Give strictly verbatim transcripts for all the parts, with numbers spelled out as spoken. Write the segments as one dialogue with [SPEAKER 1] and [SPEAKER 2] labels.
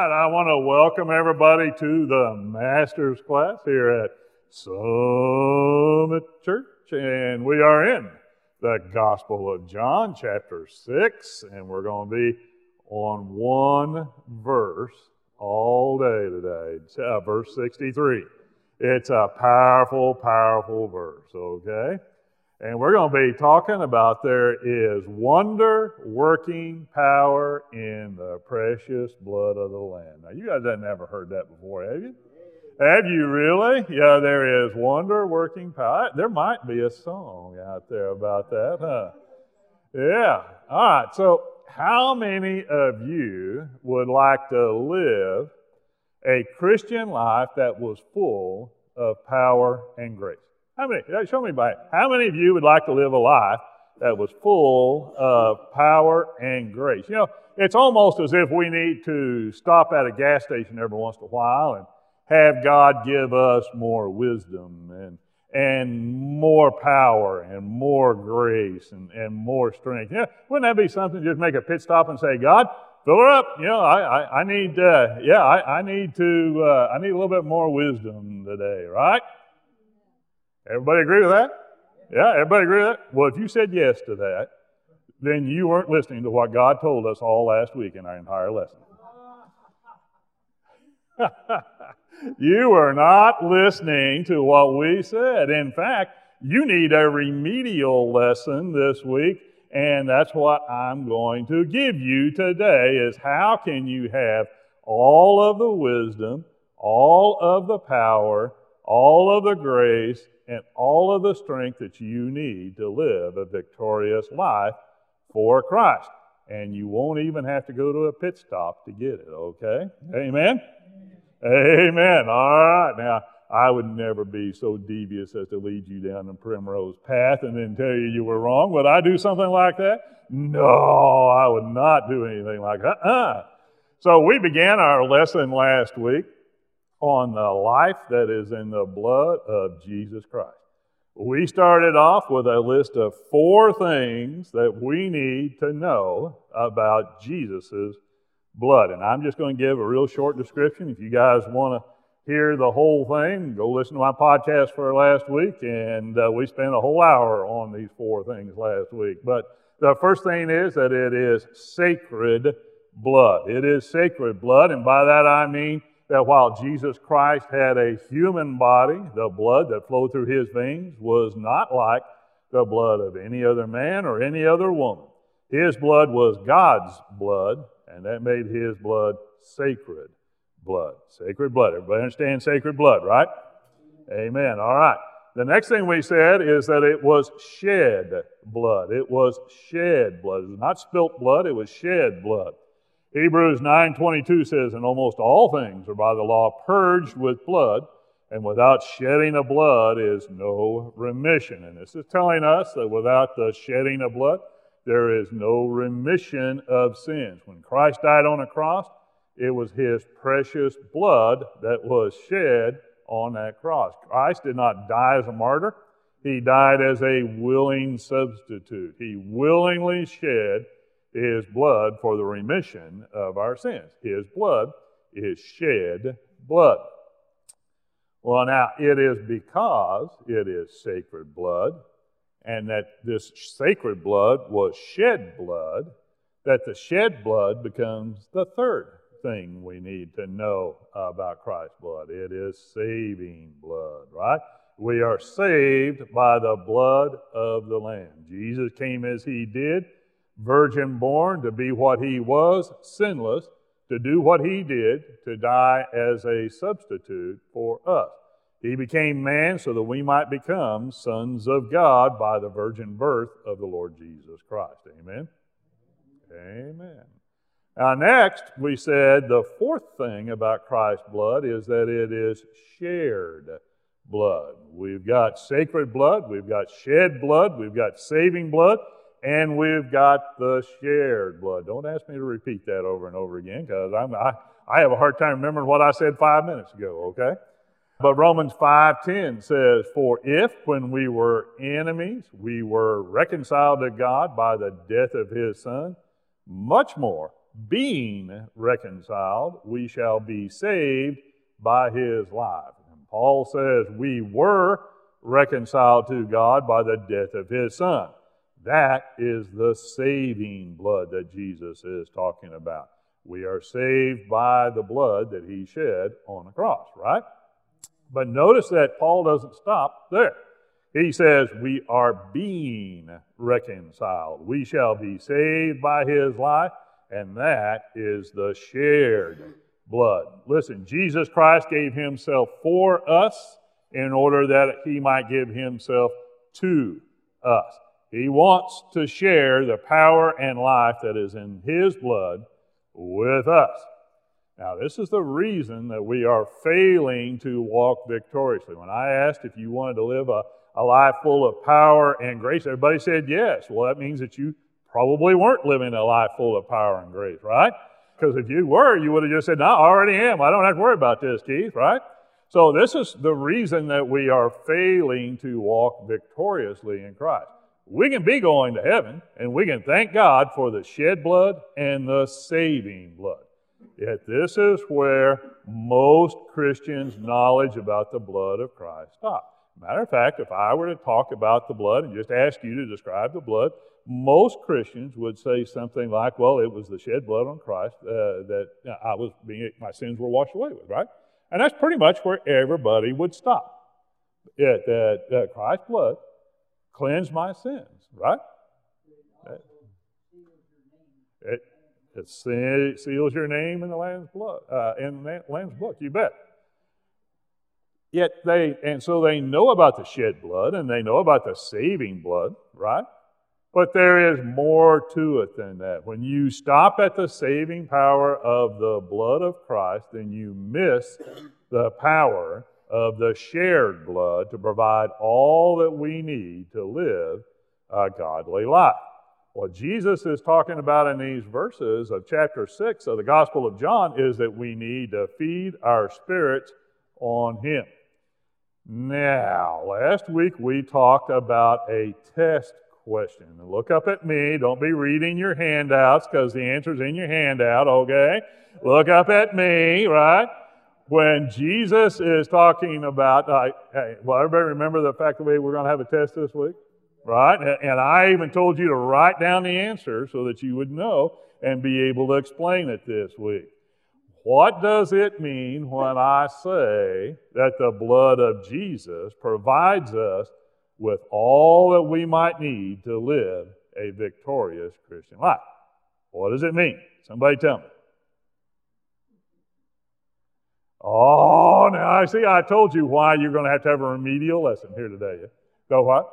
[SPEAKER 1] right, I want to welcome everybody to the Master's class here at Summit Church, and we are in the Gospel of John, chapter six, and we're going to be on one verse all day today, it's, uh, verse sixty-three. It's a powerful, powerful verse, okay? And we're going to be talking about there is wonder-working power in the precious blood of the Lamb. Now, you guys have never heard that before, have you? Have you really? Yeah, there is wonder-working power. There might be a song out there about that, huh? Yeah. All right, so how many of you would like to live a Christian life that was full of power and grace? How many? Show me by it. How many of you would like to live a life that was full of power and grace? You know, it's almost as if we need to stop at a gas station every once in a while and have God give us more wisdom and and more power and more grace and, and more strength. Yeah, wouldn't that be something? Just make a pit stop and say, God, fill her up. You know, I I, I need uh, yeah, I, I need to uh, I need a little bit more wisdom today, right? Everybody agree with that? Yeah, everybody agree with that? Well, if you said yes to that, then you weren't listening to what God told us all last week in our entire lesson. You were not listening to what we said. In fact, you need a remedial lesson this week, and that's what I'm going to give you today, is how can you have all of the wisdom, all of the power, all of the grace, and all of the strength that you need to live a victorious life for Christ. And you won't even have to go to a pit stop to get it, okay? Amen? Amen. All right. Now, I would never be so devious as to lead you down the primrose path and then tell you you were wrong. Would I do something like that? No, I would not do anything like that. Uh-uh. So we began our lesson last week on the life that is in the blood of Jesus Christ. We started off with a list of four things that we need to know about Jesus' blood. And I'm just going to give a real short description. If you guys want to hear the whole thing, go listen to my podcast for last week, and uh, we spent a whole hour on these four things last week. But the first thing is that it is sacred blood. It is sacred blood, and by that I mean that while Jesus Christ had a human body, the blood that flowed through his veins was not like the blood of any other man or any other woman. His blood was God's blood, and that made his blood sacred blood. Sacred blood. Everybody understand sacred blood, right? Amen. All right. The next thing we said is that it was shed blood. It was shed blood. It was not spilt blood, it was shed blood. Hebrews nine twenty-two says, and almost all things are by the law purged with blood, and without shedding of blood is no remission. And this is telling us that without the shedding of blood, there is no remission of sins. When Christ died on a cross, it was his precious blood that was shed on that cross. Christ did not die as a martyr. He died as a willing substitute. He willingly shed his blood for the remission of our sins. His blood is shed blood. Well, now, it is because it is sacred blood, and that this sacred blood was shed blood, that the shed blood becomes the third thing we need to know about Christ's blood. It is saving blood, right? We are saved by the blood of the Lamb. Jesus came as he did, virgin born, to be what he was, sinless, to do what he did, to die as a substitute for us. He became man so that we might become sons of God by the virgin birth of the Lord Jesus Christ. Amen? Amen. Now next, we said the fourth thing about Christ's blood is that it is shared blood. We've got sacred blood, we've got shed blood, we've got saving blood, and we've got the shared blood. Don't ask me to repeat that over and over again, because I'm I, I have a hard time remembering what I said five minutes ago, okay? But Romans five ten says, for if when we were enemies, we were reconciled to God by the death of his Son, much more being reconciled, we shall be saved by his life. And Paul says we were reconciled to God by the death of his Son. That is the saving blood that Jesus is talking about. We are saved by the blood that he shed on the cross, right? But notice that Paul doesn't stop there. He says we are being reconciled. We shall be saved by his life, and that is the shared blood. Listen, Jesus Christ gave himself for us in order that he might give himself to us. He wants to share the power and life that is in his blood with us. Now, this is the reason that we are failing to walk victoriously. When I asked if you wanted to live a, a life full of power and grace, everybody said yes. Well, that means that you probably weren't living a life full of power and grace, right? Because if you were, you would have just said, no, I already am. I don't have to worry about this, Keith, right? So this is the reason that we are failing to walk victoriously in Christ. We can be going to heaven, and we can thank God for the shed blood and the saving blood. Yet this is where most Christians' knowledge about the blood of Christ stops. Matter of fact, if I were to talk about the blood and just ask you to describe the blood, most Christians would say something like, well, it was the shed blood on Christ uh, that I was being, my sins were washed away with, right? And that's pretty much where everybody would stop. It, that uh, Christ's blood cleansed my sins, right? It, it seals your name in the Lamb's blood, uh, in the Lamb's book. You bet. Yet they, and so they know about the shed blood, and they know about the saving blood, right? But there is more to it than that. When you stop at the saving power of the blood of Christ, then you miss the power of the shared blood to provide all that we need to live a godly life. What Jesus is talking about in these verses of chapter six of the Gospel of John is that we need to feed our spirits on him. Now, last week we talked about a test question. Look up at me. Don't be reading your handouts because the answer's in your handout, okay? Look up at me, right? When Jesus is talking about, uh, hey, well, everybody remember the fact that we we're going to have a test this week? Right? And I even told you to write down the answer so that you would know and be able to explain it this week. What does it mean when I say that the blood of Jesus provides us with all that we might need to live a victorious Christian life? What does it mean? Somebody tell me. Oh, now I see, I told you why you're going to have to have a remedial lesson here today. So what?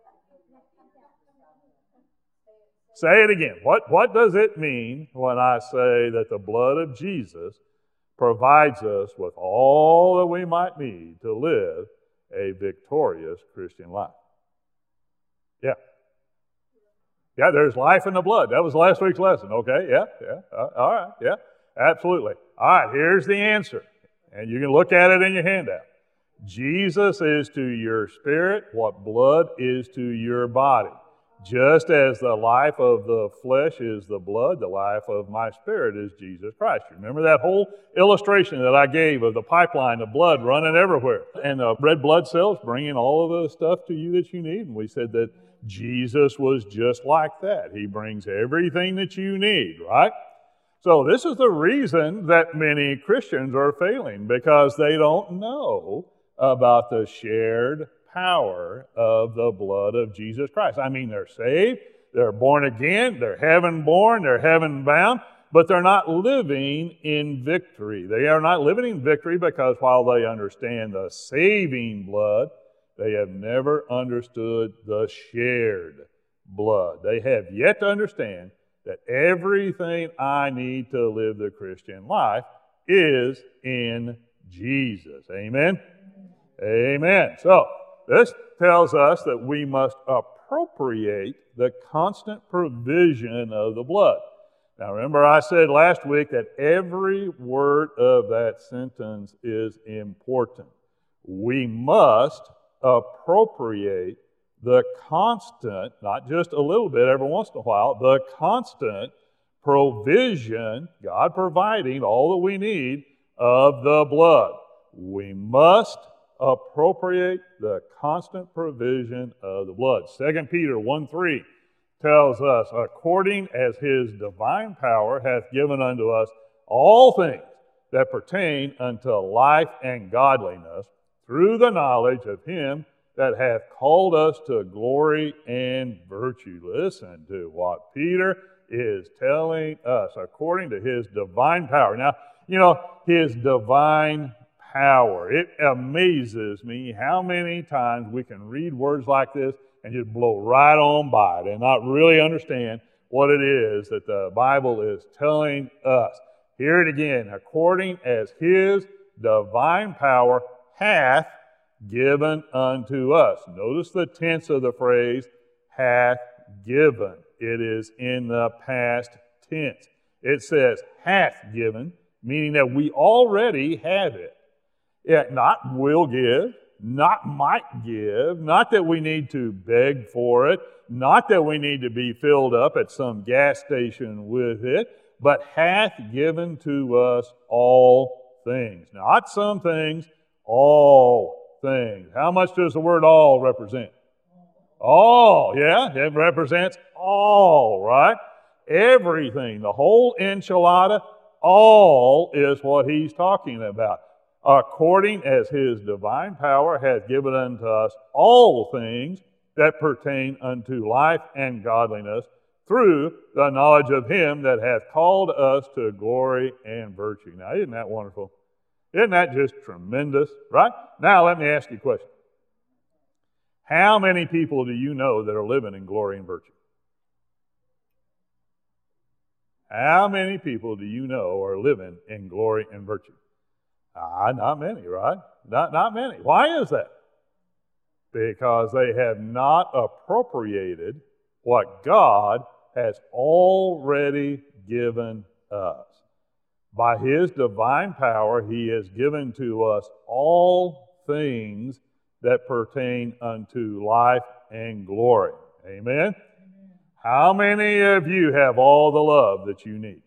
[SPEAKER 1] Say it again. What, what does it mean when I say that the blood of Jesus provides us with all that we might need to live a victorious Christian life? Yeah. Yeah, there's life in the blood. That was last week's lesson. Okay, yeah, yeah. Uh, all right, yeah, absolutely. All right, here's the answer. And you can look at it in your handout. Jesus is to your spirit what blood is to your body. Just as the life of the flesh is the blood, the life of my spirit is Jesus Christ. Remember that whole illustration that I gave of the pipeline of blood running everywhere and the red blood cells bringing all of the stuff to you that you need? And we said that Jesus was just like that. He brings everything that you need, right? So this is the reason that many Christians are failing, because they don't know about the shared power of the blood of Jesus Christ. I mean, they're saved, they're born again, they're heaven born, they're heaven bound, but they're not living in victory. They are not living in victory because while they understand the saving blood, they have never understood the shared blood. They have yet to understand that everything I need to live the Christian life is in Jesus. Amen? Amen. So, this tells us that we must appropriate the constant provision of the blood. Now, remember I said last week that every word of that sentence is important. We must appropriate the constant, not just a little bit every once in a while, the constant provision, God providing all that we need of the blood. We must appropriate the constant provision of the blood. Second Peter one three tells us, according as his divine power hath given unto us all things that pertain unto life and godliness, through the knowledge of him that hath called us to glory and virtue. Listen to what Peter is telling us, according to his divine power. Now, you know, his divine power. It amazes me how many times we can read words like this and just blow right on by it and not really understand what it is that the Bible is telling us. Hear it again. According as his divine power hath given unto us. Notice the tense of the phrase, hath given. It is in the past tense. It says hath given, meaning that we already have it. It not will give, not might give, not that we need to beg for it, not that we need to be filled up at some gas station with it, but hath given to us all things. Not some things, all things. How much does the word all represent? All, yeah, it represents all, right? Everything, the whole enchilada, all is what he's talking about. According as his divine power hath given unto us all things that pertain unto life and godliness, through the knowledge of him that hath called us to glory and virtue. Now, isn't that wonderful? Isn't that just tremendous, right? Now, let me ask you a question. How many people do you know that are living in glory and virtue? How many people do you know are living in glory and virtue? Ah, not many, right? Not, not many. Why is that? Because they have not appropriated what God has already given us. By his divine power, he has given to us all things that pertain unto life and glory. Amen? Amen? How many of you have all the love that you need?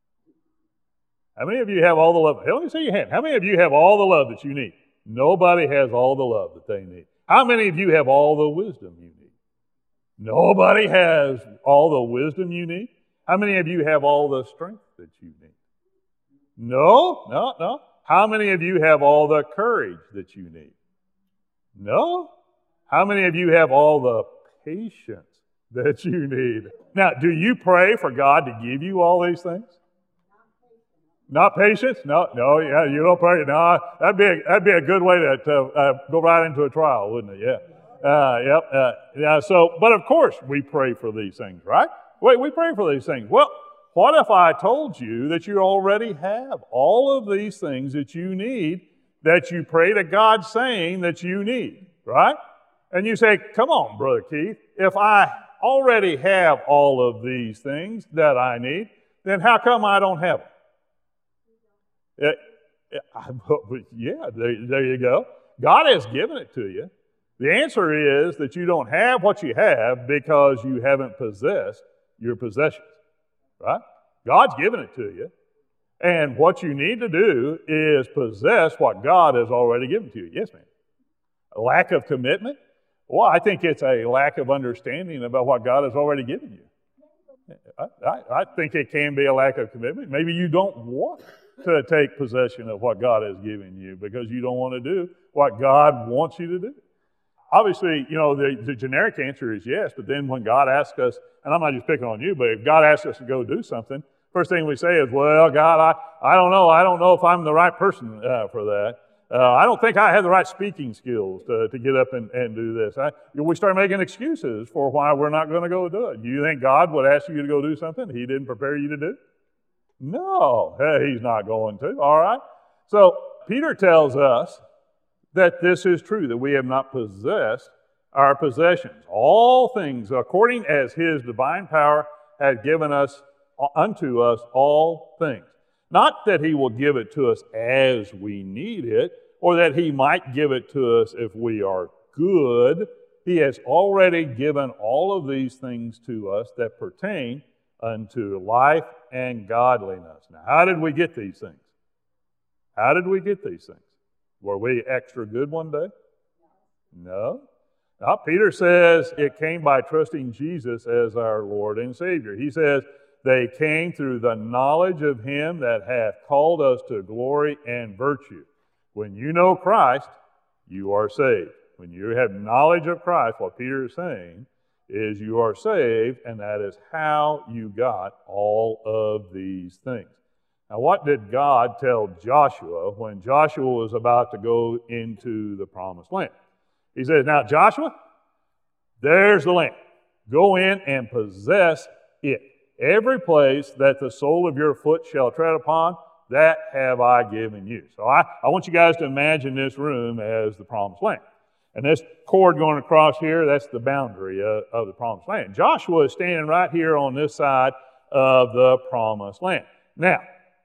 [SPEAKER 1] How many of you have all the love? Hey, let me see your hand. How many of you have all the love that you need? Nobody has all the love that they need. How many of you have all the wisdom you need? Nobody has all the wisdom you need. How many of you have all the strength that you need? No, no, no. How many of you have all the courage that you need? No. How many of you have all the patience that you need? Now, do you pray for God to give you all these things? Not patience? No, no, yeah, you don't pray. No, that'd be a, that'd be a good way to, to uh, go right into a trial, wouldn't it? Yeah. Uh, yep. Uh, yeah. So, but of course, we pray for these things, right? Wait, we pray for these things. Well, what if I told you that you already have all of these things that you need, that you pray to God saying that you need, right? And you say, come on, Brother Keith, if I already have all of these things that I need, then how come I don't have them? It, it, I, yeah, there, there you go. God has given it to you. The answer is that you don't have what you have because you haven't possessed your possessions, right? God's given it to you. And what you need to do is possess what God has already given to you. Yes, ma'am. A lack of commitment? Well, I think it's a lack of understanding about what God has already given you. I, I, I think it can be a lack of commitment. Maybe you don't want to take possession of what God has given you because you don't want to do what God wants you to do. Obviously, you know, the, the generic answer is yes, but then when God asks us, and I'm not just picking on you, but if God asks us to go do something, first thing we say is, well, God, I, I don't know. I don't know if I'm the right person uh, for that. Uh, I don't think I have the right speaking skills to, to get up and, and do this. I, we start making excuses for why we're not going to go do it. Do you think God would ask you to go do something He didn't prepare you to do? No, He's not going to. All right? So Peter tells us that this is true, that we have not possessed our possessions. All things, according as His divine power had given us unto us all things. Not that He will give it to us as we need it, or that He might give it to us if we are good. He has already given all of these things to us that pertain unto life and godliness. Now, how did we get these things? How did we get these things? Were we extra good one day? No. Now, Peter says it came by trusting Jesus as our Lord and Savior. He says they came through the knowledge of Him that hath called us to glory and virtue. When you know Christ, you are saved. When you have knowledge of Christ, what Peter is saying is you are saved, and that is how you got all of these things. Now, what did God tell Joshua when Joshua was about to go into the promised land? He says, now, Joshua, there's the land. Go in and possess it. Every place that the sole of your foot shall tread upon, that have I given you. So I, I want you guys to imagine this room as the promised land. And this cord going across here, that's the boundary of, of the promised land. Joshua is standing right here on this side of the promised land. Now,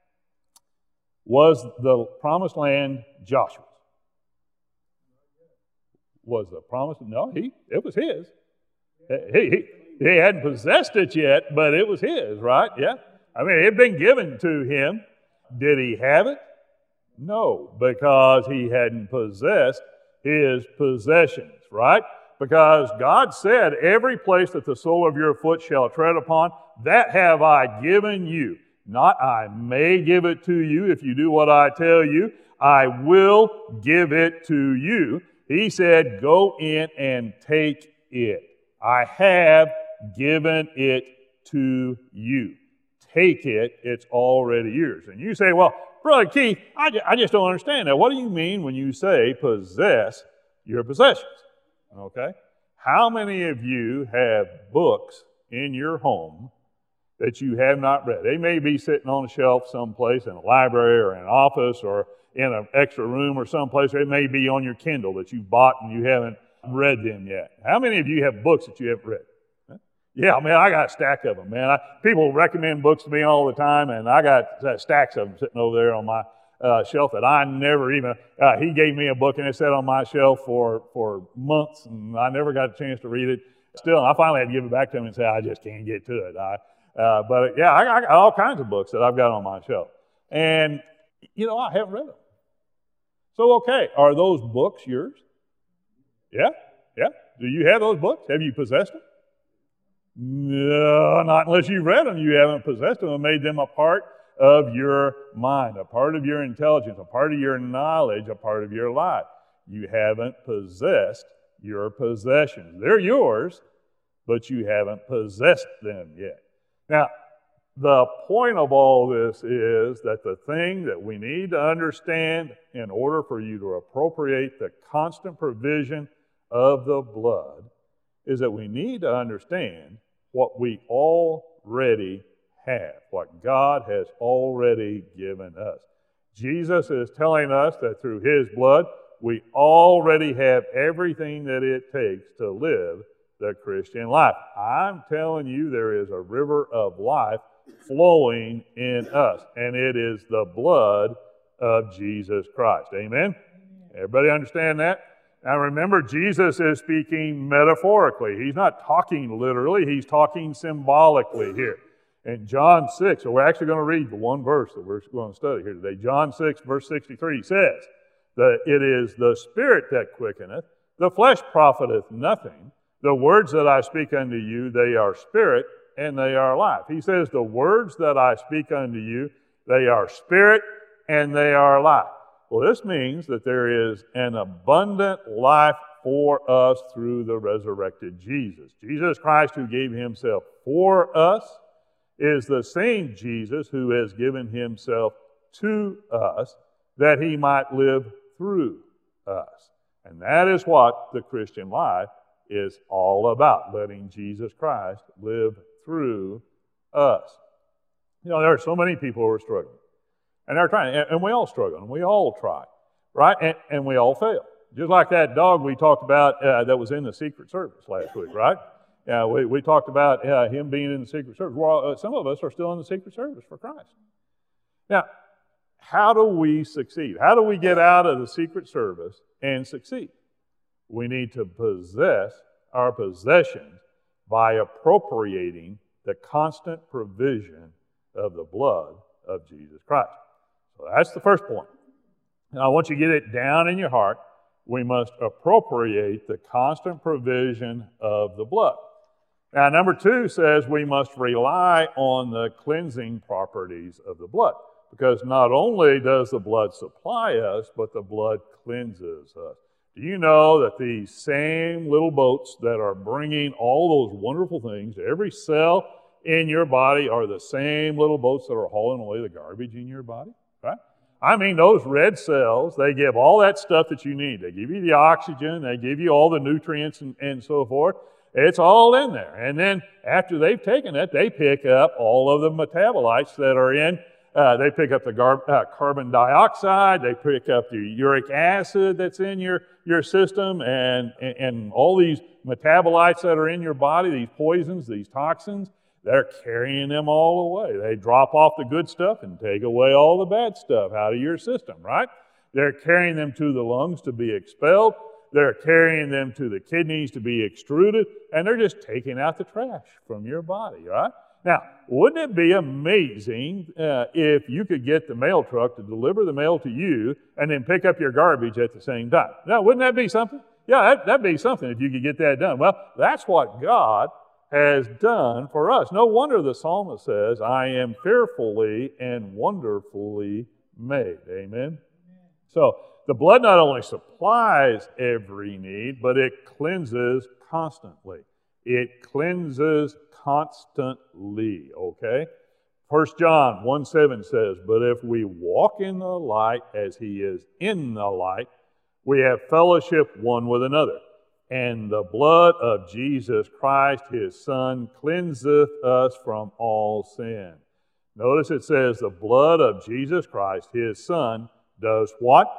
[SPEAKER 1] was the promised land Joshua's? Was the promised? No, he it was his. He, he, he hadn't possessed it yet, but it was his, right? Yeah. I mean, it had been given to him. Did he have it? No, because he hadn't possessed his possessions, right? Because God said, every place that the sole of your foot shall tread upon, that have I given you. Not I may give it to you if you do what I tell you. I will give it to you. He said, go in and take it. I have given it to you. Take it, it's already yours. And you say, well, Brother Keith, I, ju- I just don't understand that. What do you mean when you say possess your possessions? Okay. How many of you have books in your home that you have not read? They may be sitting on a shelf someplace in a library or in an office or in an extra room or someplace, or it may be on your Kindle that you bought and you haven't read them yet. How many of you have books that you haven't read? Yeah, man, I got a stack of them, man. I, people recommend books to me all the time, and I got uh, stacks of them sitting over there on my uh, shelf that I never even, uh, he gave me a book, and it sat on my shelf for, for months, and I never got a chance to read it. Still, I finally had to give it back to him and say, I just can't get to it. I, uh, but, yeah, I, I got all kinds of books that I've got on my shelf. And, you know, I haven't read them. So, okay, are those books yours? Yeah, yeah. Do you have those books? Have you possessed them? No, not unless you've read them. You haven't possessed them and made them a part of your mind, a part of your intelligence, a part of your knowledge, a part of your life. You haven't possessed your possessions. They're yours, but you haven't possessed them yet. Now, the point of all this is that the thing that we need to understand in order for you to appropriate the constant provision of the blood is that we need to understand what we already have, what God has already given us. Jesus is telling us that through His blood, we already have everything that it takes to live the Christian life. I'm telling you, there is a river of life flowing in us, and it is the blood of Jesus Christ. Amen? Everybody understand that? Now remember, Jesus is speaking metaphorically. He's not talking literally. He's talking symbolically here. In John six, so we're actually going to read the one verse that we're going to study here today. John six, verse sixty-three says that it is the Spirit that quickeneth, the flesh profiteth nothing. The words that I speak unto you, they are spirit and they are life. He says the words that I speak unto you, they are spirit and they are life. Well, this means that there is an abundant life for us through the resurrected Jesus. Jesus Christ, who gave Himself for us, is the same Jesus who has given Himself to us that He might live through us. And that is what the Christian life is all about, letting Jesus Christ live through us. You know, there are so many people who are struggling. And they're trying, and we all struggle, and we all try, right? And, and we all fail. Just like that dog we talked about uh, that was in the Secret Service last week, right? Yeah, we, we talked about uh, him being in the Secret Service. Well, uh, some of us are still in the Secret Service for Christ. Now, how do we succeed? How do we get out of the Secret Service and succeed? We need to possess our possessions by appropriating the constant provision of the blood of Jesus Christ. So that's the first point. Now, once you get it down in your heart, we must appropriate the constant provision of the blood. Now, number two says we must rely on the cleansing properties of the blood, because not only does the blood supply us, but the blood cleanses us. Do you know that these same little boats that are bringing all those wonderful things to every cell in your body are the same little boats that are hauling away the garbage in your body, right? I mean, those red cells, they give all that stuff that you need. They give you the oxygen, they give you all the nutrients and, and so forth. It's all in there. And then after they've taken it, they pick up all of the metabolites that are in. Uh, they pick up the gar- uh, carbon dioxide, they pick up the uric acid that's in your, your system, and, and, and all these metabolites that are in your body, these poisons, these toxins, they're carrying them all away. They drop off the good stuff and take away all the bad stuff out of your system, right? They're carrying them to the lungs to be expelled. They're carrying them to the kidneys to be extruded, and they're just taking out the trash from your body, right? Now, wouldn't it be amazing uh, if you could get the mail truck to deliver the mail to you and then pick up your garbage at the same time? Now, wouldn't that be something? Yeah, that, that'd be something if you could get that done. Well, that's what God has done for us. No wonder the psalmist says, I am fearfully and wonderfully made. Amen? So, the blood not only supplies every need, but it cleanses constantly. It cleanses constantly, okay? First John one seven says, but if we walk in the light as he is in the light, we have fellowship one with another. And the blood of Jesus Christ, his Son, cleanseth us from all sin. Notice it says the blood of Jesus Christ, his Son, does what?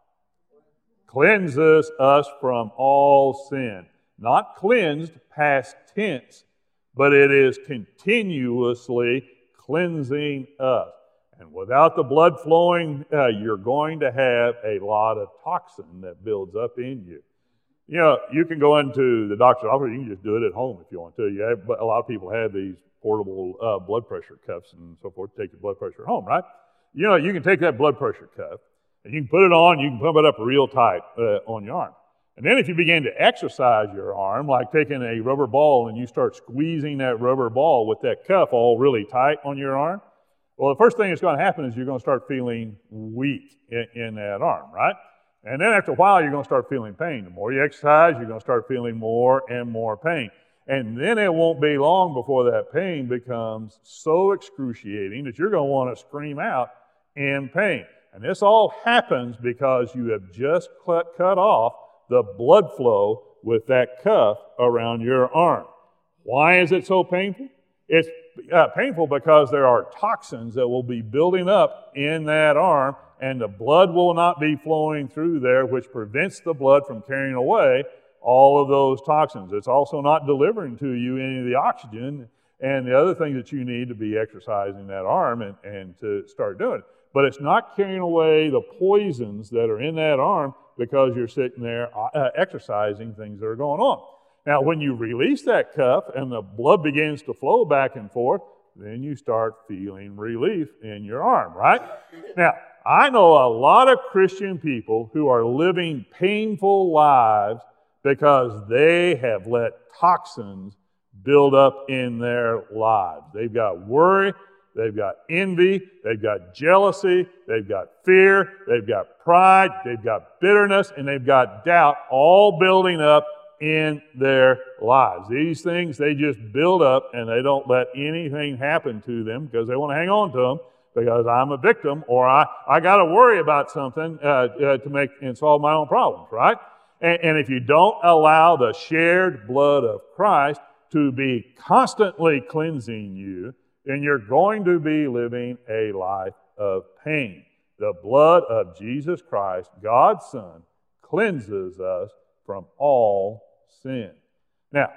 [SPEAKER 1] Cleanses us from all sin. Not cleansed, past tense, but it is continuously cleansing us. And without the blood flowing, uh, you're going to have a lot of toxin that builds up in you. You know, you can go into the doctor's office, you can just do it at home if you want to. You have, a lot of people have these portable uh, blood pressure cuffs and so forth to take your blood pressure home, right? You know, you can take that blood pressure cuff, and you can put it on, you can pump it up real tight uh, on your arm. And then if you begin to exercise your arm, like taking a rubber ball and you start squeezing that rubber ball with that cuff all really tight on your arm, well, the first thing that's going to happen is you're going to start feeling weak in, in that arm, right? And then after a while, you're going to start feeling pain. The more you exercise, you're going to start feeling more and more pain. And then it won't be long before that pain becomes so excruciating that you're going to want to scream out in pain. And this all happens because you have just cut, cut off the blood flow with that cuff around your arm. Why is it so painful? It's uh, painful because there are toxins that will be building up in that arm, and the blood will not be flowing through there, which prevents the blood from carrying away all of those toxins. It's also not delivering to you any of the oxygen and the other things that you need to be exercising that arm and, and to start doing it. But it's not carrying away the poisons that are in that arm because you're sitting there uh, exercising things that are going on. Now, when you release that cuff and the blood begins to flow back and forth, then you start feeling relief in your arm, right? Now, I know a lot of Christian people who are living painful lives because they have let toxins build up in their lives. They've got worry, they've got envy, they've got jealousy, they've got fear, they've got pride, they've got bitterness, and they've got doubt all building up in their lives. These things, they just build up and they don't let anything happen to them because they want to hang on to them because I'm a victim or I, I got to worry about something uh, uh, to make and solve my own problems, right? And, and if you don't allow the shared blood of Christ to be constantly cleansing you, then you're going to be living a life of pain. The blood of Jesus Christ, God's Son, cleanses us from all sin. Now,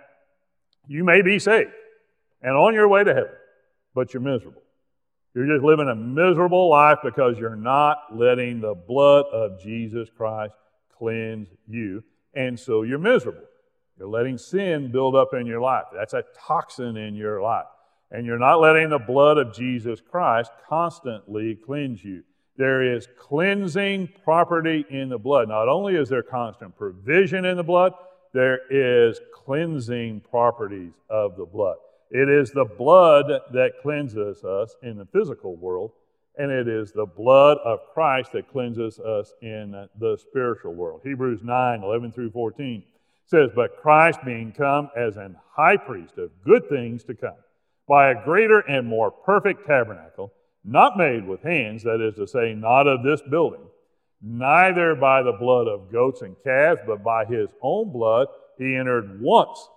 [SPEAKER 1] you may be saved and on your way to heaven, but you're miserable. You're just living a miserable life because you're not letting the blood of Jesus Christ cleanse you, and so you're miserable. You're letting sin build up in your life. That's a toxin in your life. and you're not letting the blood of Jesus Christ constantly cleanse you. There is cleansing property in the blood. Not only is there constant provision in the blood, there is cleansing properties of the blood. It is the blood that cleanses us in the physical world, and it is the blood of Christ that cleanses us in the spiritual world. Hebrews nine, eleven through fourteen says, "But Christ being come as an high priest of good things to come, by a greater and more perfect tabernacle, not made with hands, that is to say, not of this building, neither by the blood of goats and calves, but by his own blood he entered once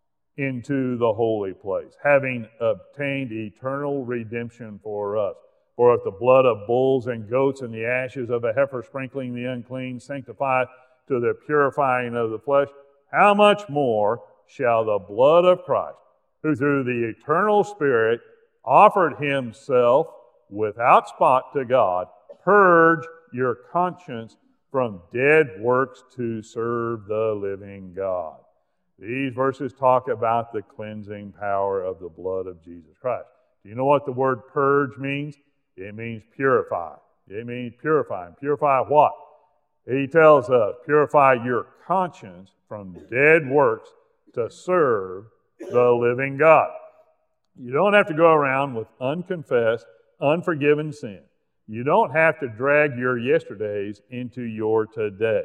[SPEAKER 1] into the holy place, having obtained eternal redemption for us. For if the blood of bulls and goats and the ashes of a heifer sprinkling the unclean sanctify to the purifying of the flesh, how much more shall the blood of Christ, who through the eternal Spirit offered himself without spot to God, purge your conscience from dead works to serve the living God." These verses talk about the cleansing power of the blood of Jesus Christ. Do you know what the word purge means? It means purify. It means purify. Purify what? He tells us, purify your conscience from dead works to serve the living God. You don't have to go around with unconfessed, unforgiven sin. You don't have to drag your yesterdays into your today.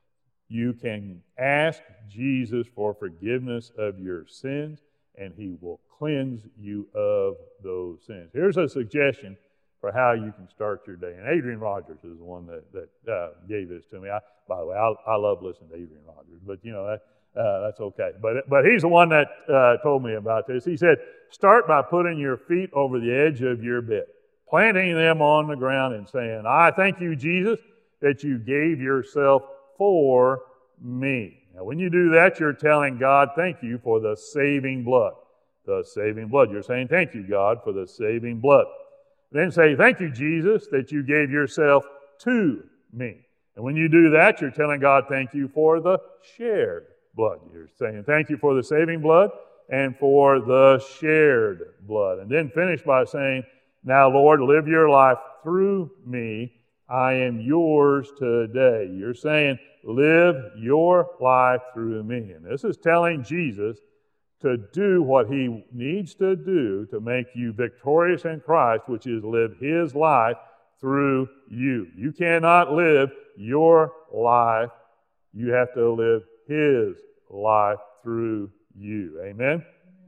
[SPEAKER 1] You can ask Jesus for forgiveness of your sins, and he will cleanse you of those sins. Here's a suggestion for how you can start your day. And Adrian Rogers is the one that, that uh, gave this to me. I, by the way, I, I love listening to Adrian Rogers, but you know, that, uh, that's okay. But, but he's the one that uh, told me about this. He said, start by putting your feet over the edge of your bed, planting them on the ground and saying, I thank you, Jesus, that you gave yourself for me. Now, when you do that, you're telling God, thank you for the saving blood. The saving blood. You're saying, thank you, God, for the saving blood. Then say, thank you, Jesus, that you gave yourself to me. And when you do that, you're telling God, thank you for the shared blood. You're saying, thank you for the saving blood and for the shared blood. And then finish by saying, now, Lord, live your life through me. I am yours today. You're saying, live your life through me. And this is telling Jesus to do what he needs to do to make you victorious in Christ, which is live his life through you. You cannot live your life. You have to live his life through you. Amen?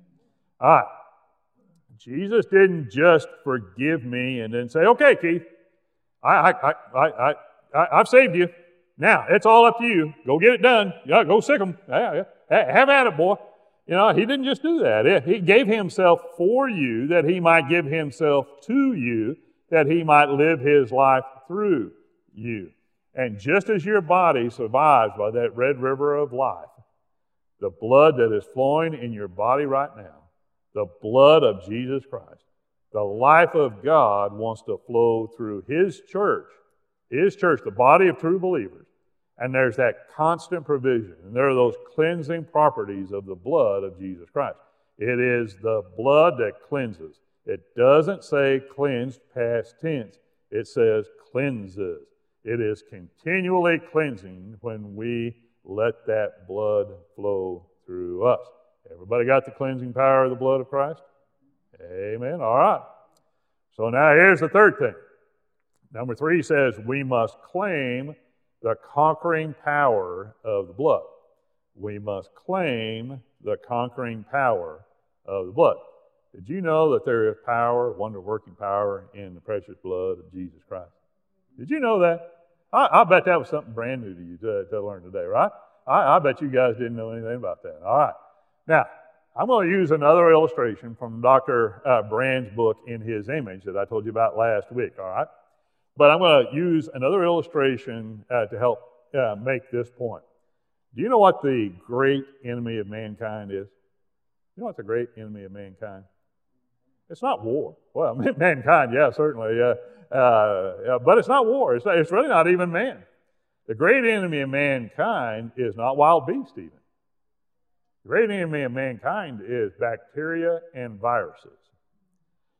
[SPEAKER 1] All right. Jesus didn't just forgive me and then say, okay, Keith, I, I, I, I, I, I've saved you. Now, it's all up to you. Go get it done. Yeah, go sick them. Yeah, yeah. Have at it, boy. You know, he didn't just do that. He gave himself for you that he might give himself to you, that he might live his life through you. And just as your body survives by that red river of life, the blood that is flowing in your body right now, the blood of Jesus Christ, the life of God wants to flow through his church, his church, the body of true believers. And there's that constant provision. And there are those cleansing properties of the blood of Jesus Christ. It is the blood that cleanses. It doesn't say cleansed past tense. It says cleanses. It is continually cleansing when we let that blood flow through us. Everybody got the cleansing power of the blood of Christ? Amen. All right. So now here's the third thing. Number three says we must claim the conquering power of the blood. We must claim the conquering power of the blood. Did you know that there is power, wonder-working power in the precious blood of Jesus Christ? Did you know that? I, I bet that was something brand new to you to, to learn today, right? I, I bet you guys didn't know anything about that. All right. Now, I'm going to use another illustration from Doctor Uh, Brand's book, In His Image, that I told you about last week, all right? But I'm going to use another illustration uh, to help uh, make this point. Do you know what the great enemy of mankind is? You know what the great enemy of mankind? It's not war. Well, mankind, yeah, certainly. Uh, uh, but it's not war. It's, not, it's really not even man. The great enemy of mankind is not wild beasts even. The great enemy of mankind is bacteria and viruses.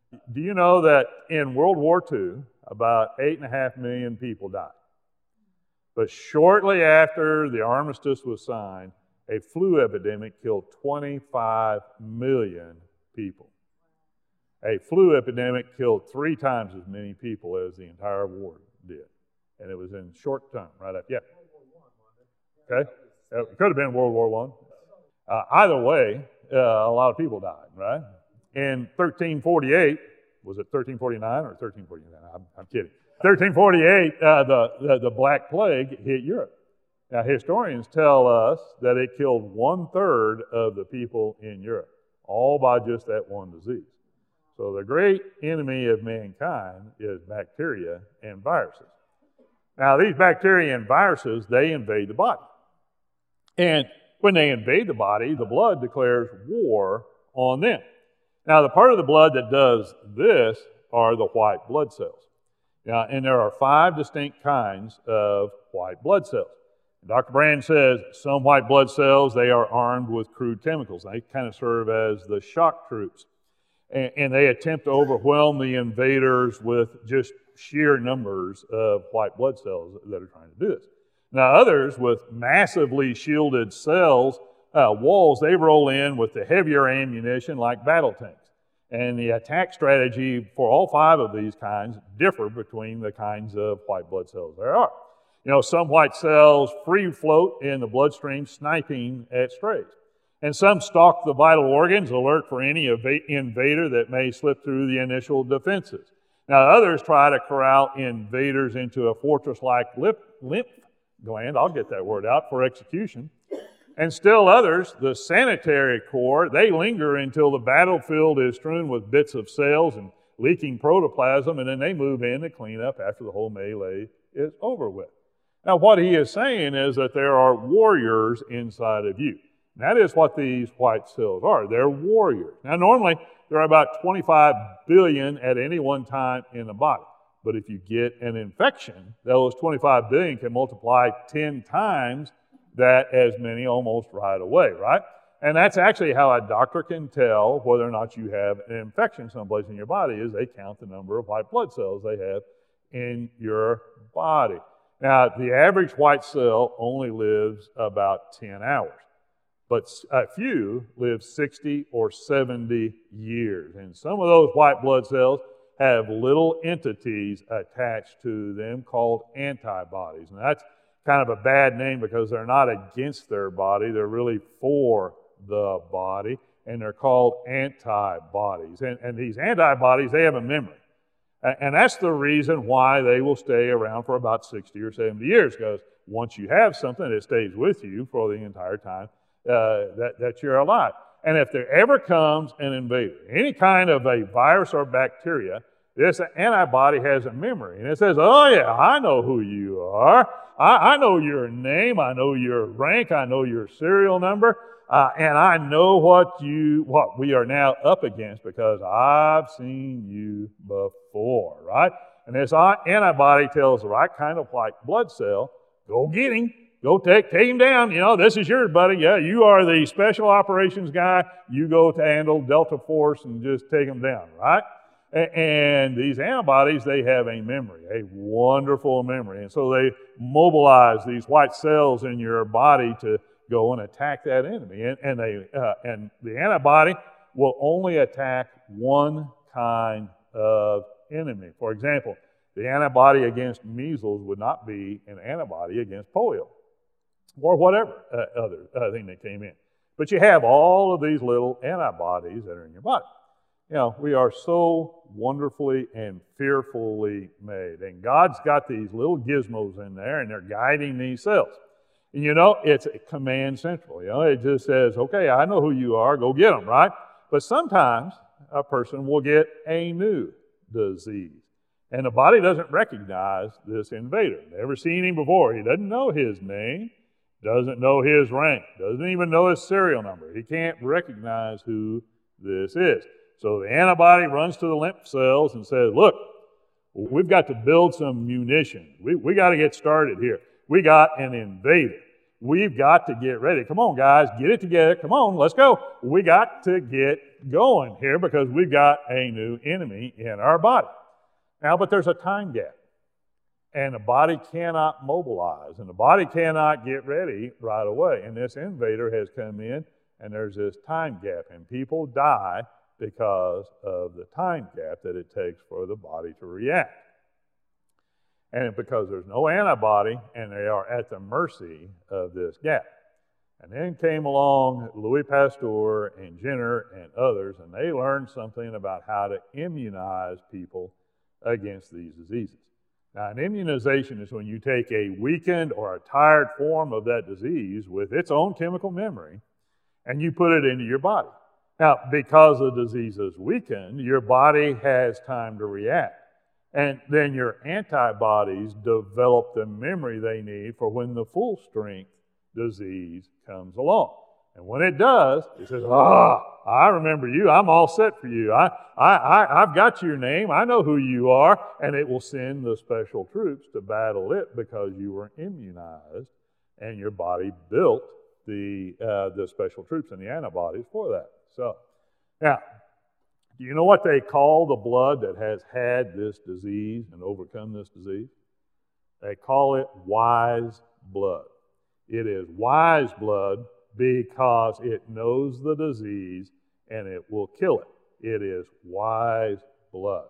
[SPEAKER 1] Do you know that in World War Two, about eight and a half million people died? But shortly after the armistice was signed, a flu epidemic killed twenty-five million people. A flu epidemic killed three times as many people as the entire war did. And it was in short time, right after, yeah. Okay, it could have been World War One. Uh, either way, uh, a lot of people died, right? In thirteen forty-eight, was it thirteen forty-nine or thirteen forty-nine? I'm, I'm kidding. thirteen forty-eight, uh, the, the, the Black Plague hit Europe. Now, historians tell us that it killed one-third of the people in Europe, all by just that one disease. So the great enemy of mankind is bacteria and viruses. Now, these bacteria and viruses, they invade the body. And when they invade the body, the blood declares war on them. Now, the part of the blood that does this are the white blood cells. Now, and there are five distinct kinds of white blood cells. Doctor Brand says some white blood cells, they are armed with crude chemicals. They kind of serve as the shock troops. And, and they attempt to overwhelm the invaders with just sheer numbers of white blood cells that are trying to do this. Now, others with massively shielded cells, uh, walls, they roll in with the heavier ammunition like battle tanks. And the attack strategy for all five of these kinds differ between the kinds of white blood cells there are. You know, some white cells free float in the bloodstream, sniping at strays. And some stalk the vital organs, alert for any invader that may slip through the initial defenses. Now, others try to corral invaders into a fortress-like lymph gland, I'll get that word out, for execution. And still others, the sanitary corps, they linger until the battlefield is strewn with bits of cells and leaking protoplasm, and then they move in to clean up after the whole melee is over with. Now, what he is saying is that there are warriors inside of you. And that is what these white cells are. They're warriors. Now, normally, there are about twenty-five billion at any one time in the body. But if you get an infection, those twenty-five billion can multiply ten times that as many almost right away, right? And that's actually how a doctor can tell whether or not you have an infection someplace in your body, is they count the number of white blood cells they have in your body. Now, the average white cell only lives about ten hours, but a few live sixty or seventy years. And some of those white blood cells have little entities attached to them called antibodies. And that's kind of a bad name because they're not against their body, they're really for the body, and they're called antibodies. And, and these antibodies, they have a memory. And that's the reason why they will stay around for about sixty or seventy years, because once you have something, it stays with you for the entire time uh, that, that you're alive. And if there ever comes an invader, any kind of a virus or bacteria, this antibody has a memory. And it says, oh yeah, I know who you are. I, I know your name. I know your rank. I know your serial number. Uh, and I know what you, what we are now up against because I've seen you before, right? And this antibody tells the right kind of white blood cell, go get him, go take, take him down. You know, this is yours, buddy. Yeah, you are the special operations guy. You go to handle Delta Force and just take him down, right? And these antibodies, they have a memory, a wonderful memory. And so they mobilize these white cells in your body to go and attack that enemy. And, and, they, uh, and the antibody will only attack one kind of enemy. For example, the antibody against measles would not be an antibody against polio or whatever uh, other uh, thing that came in. But you have all of these little antibodies that are in your body. You know, we are so wonderfully and fearfully made. And God's got these little gizmos in there, and they're guiding these cells. And you know, it's a command central. You know, it just says, okay, I know who you are, go get them, right? But sometimes a person will get a new disease. And the body doesn't recognize this invader. Never seen him before. He doesn't know his name, doesn't know his rank, doesn't even know his serial number. He can't recognize who this is. So the antibody runs to the lymph cells and says, look, we've got to build some munitions. We, we got to get started here. We got an invader. we've got to get ready. Come on, guys, get it together. Come on, let's go. We got to get going here because we've got a new enemy in our body. Now, but there's a time gap. And the body cannot mobilize, and the body cannot get ready right away. And this invader has come in, and there's this time gap, and people die because of the time gap that it takes for the body to react. And because there's no antibody, and they are at the mercy of this gap. And then came along Louis Pasteur and Jenner and others, and they learned something about how to immunize people against these diseases. Now, an immunization is when you take a weakened or a tired form of that disease with its own chemical memory and you put it into your body. Now, because the disease is weakened, your body has time to react. And then your antibodies develop the memory they need for when the full strength disease comes along. And when it does, it says, ah, I remember you. I'm all set for you. I, I, I, I've got your name. I know who you are. And it will send the special troops to battle it because you were immunized and your body built the, uh, the special troops and the antibodies for that. So, now, do you know what they call the blood that has had this disease and overcome this disease? They call it wise blood. It is wise blood because it knows the disease and it will kill it. It is wise blood.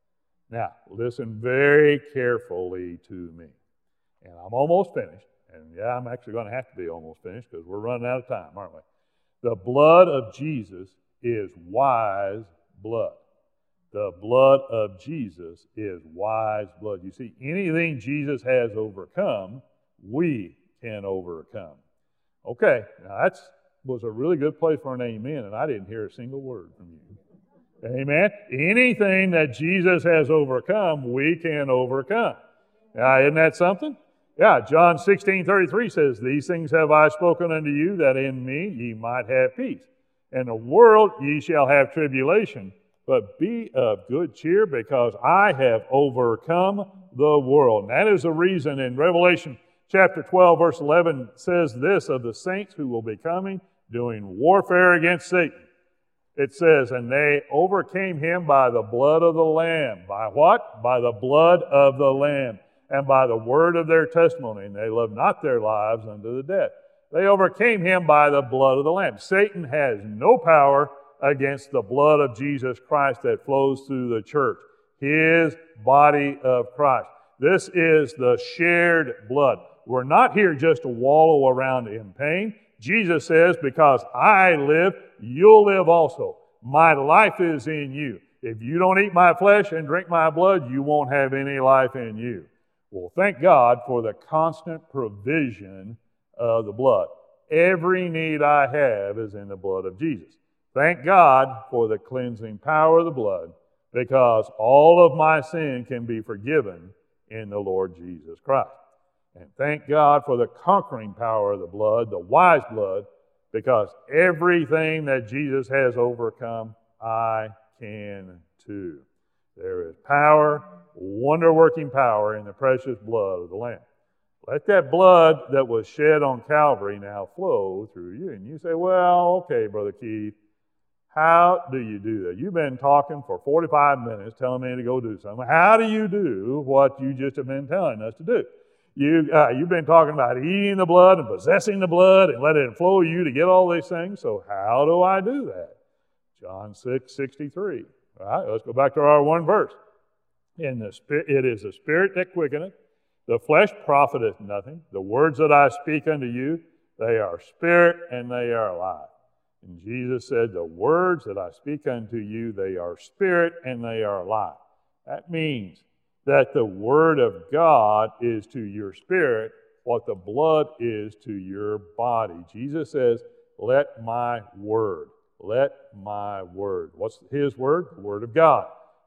[SPEAKER 1] Now, listen very carefully to me. And I'm almost finished. And yeah, I'm actually going to have to be almost finished because we're running out of time, aren't we? The blood of Jesus is wise blood. The blood of Jesus is wise blood. You see, anything Jesus has overcome, we can overcome. Okay, now that was a really good place for an amen, and I didn't hear a single word from you. Amen? Anything that Jesus has overcome, we can overcome. Now, isn't that something? Yeah, John sixteen thirty-three says, "These things have I spoken unto you, that in me ye might have peace. In the world ye shall have tribulation, but be of good cheer, because I have overcome the world." And that is the reason in Revelation chapter twelve, verse eleven says this of the saints who will be coming, doing warfare against Satan. It says, "And they overcame him by the blood of the Lamb." By what? By the blood of the Lamb, and by the word of their testimony. And they loved not their lives unto the death. They overcame him by the blood of the Lamb. Satan has no power against the blood of Jesus Christ that flows through the church, his body of Christ. This is the shared blood. We're not here just to wallow around in pain. Jesus says, because I live, you'll live also. My life is in you. If you don't eat my flesh and drink my blood, you won't have any life in you. Well, thank God for the constant provision of the blood. Every need I have is in the blood of Jesus. Thank God for the cleansing power of the blood, because all of my sin can be forgiven in the Lord Jesus Christ. And thank God for the conquering power of the blood, the wise blood, because everything that Jesus has overcome, I can too. There is power, wonder-working power in the precious blood of the Lamb. Let that blood that was shed on Calvary now flow through you. And you say, well, okay, Brother Keith, how do you do that? You've been talking for forty-five minutes telling me to go do something. How do you do what you just have been telling us to do? You, uh, you've been talking about eating the blood and possessing the blood and letting it flow you to get all these things. So how do I do that? John six sixty-three. All right, let's go back to our one verse. In the spirit, it is the Spirit that quickeneth, the flesh profiteth nothing. The words that I speak unto you, they are spirit and they are life. And Jesus said, the words that I speak unto you, they are spirit and they are life. That means that the Word of God is to your spirit what the blood is to your body. Jesus says, let my word, let my word. What's his word? The Word of God.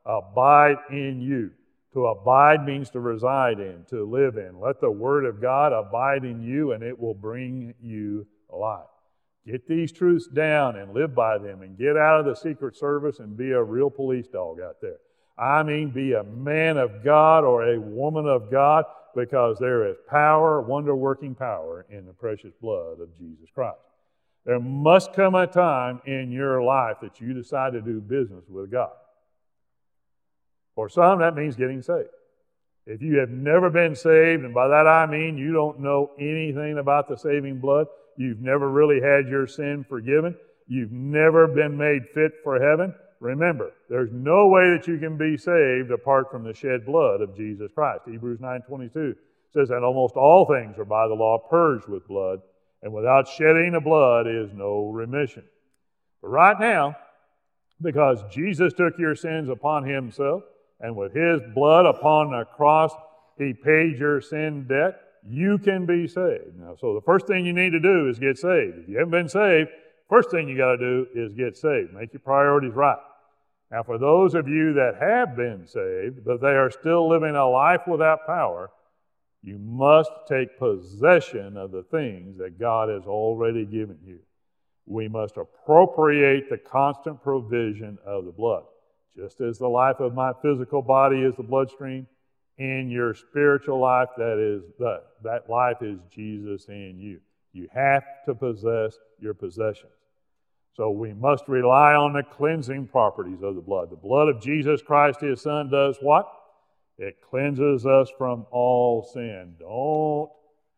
[SPEAKER 1] Abide in you. To abide means to reside in, to live in. Let the Word of God abide in you, and it will bring you life. Get these truths down and live by them, and get out of the Secret Service and be a real police dog out there. I mean, be a man of God or a woman of God, because there is power, wonder-working power in the precious blood of Jesus Christ. There must come a time in your life that you decide to do business with God. For some, that means getting saved. If you have never been saved, and by that I mean you don't know anything about the saving blood, you've never really had your sin forgiven, you've never been made fit for heaven, remember, there's no way that you can be saved apart from the shed blood of Jesus Christ. Hebrews nine twenty-two says that almost all things are by the law purged with blood, and without shedding of blood is no remission. But right now, because Jesus took your sins upon himself, and with his blood upon the cross, he paid your sin debt, you can be saved. Now, so the first thing you need to do is get saved. If you haven't been saved, first thing you got to do is get saved. Make your priorities right. Now, for those of you that have been saved, but they are still living a life without power, you must take possession of the things that God has already given you. We must appropriate the constant provision of the blood. Just as the life of my physical body is the bloodstream, in your spiritual life, that is the, that life is Jesus in you. You have to possess your possessions. So we must rely on the cleansing properties of the blood. The blood of Jesus Christ, his Son, does what? It cleanses us from all sin. Don't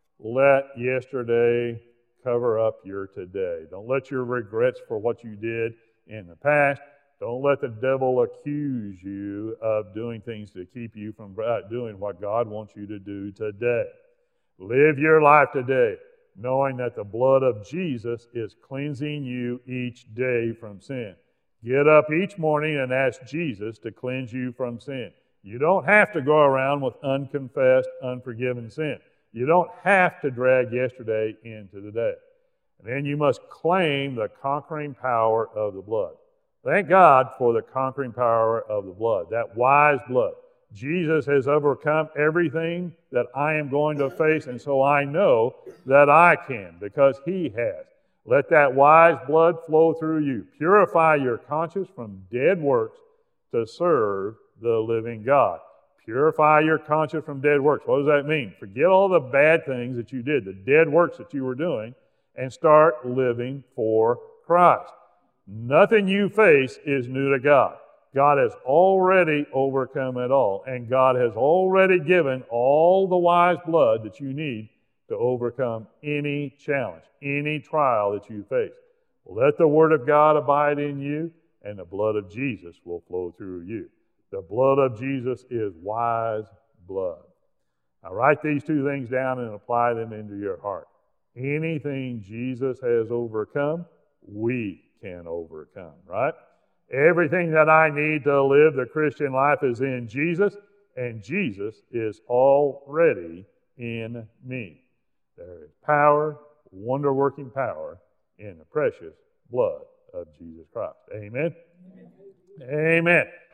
[SPEAKER 1] let yesterday cover up your today. Don't let your regrets for what you did in the past. Don't let the devil accuse you of doing things to keep you from doing what God wants you to do today. Live your life today, knowing that the blood of Jesus is cleansing you each day from sin. Get up each morning and ask Jesus to cleanse you from sin. You don't have to go around with unconfessed, unforgiven sin. You don't have to drag yesterday into today. And then you must claim the conquering power of the blood. Thank God for the conquering power of the blood, that wise blood. Jesus has overcome everything that I am going to face, and so I know that I can because he has. Let that wise blood flow through you. Purify your conscience from dead works to serve the living God. Purify your conscience from dead works. What does that mean? Forget all the bad things that you did, the dead works that you were doing, and start living for Christ. Nothing you face is new to God. God has already overcome it all, and God has already given all the wise blood that you need to overcome any challenge, any trial that you face. Let the Word of God abide in you, and the blood of Jesus will flow through you. The blood of Jesus is wise blood. Now write these two things down and apply them into your heart. Anything Jesus has overcome, we can overcome, right? Everything that I need to live the Christian life is in Jesus, and Jesus is already in me. There is power, wonder-working power in the precious blood of Jesus Christ. Amen? Amen. Amen.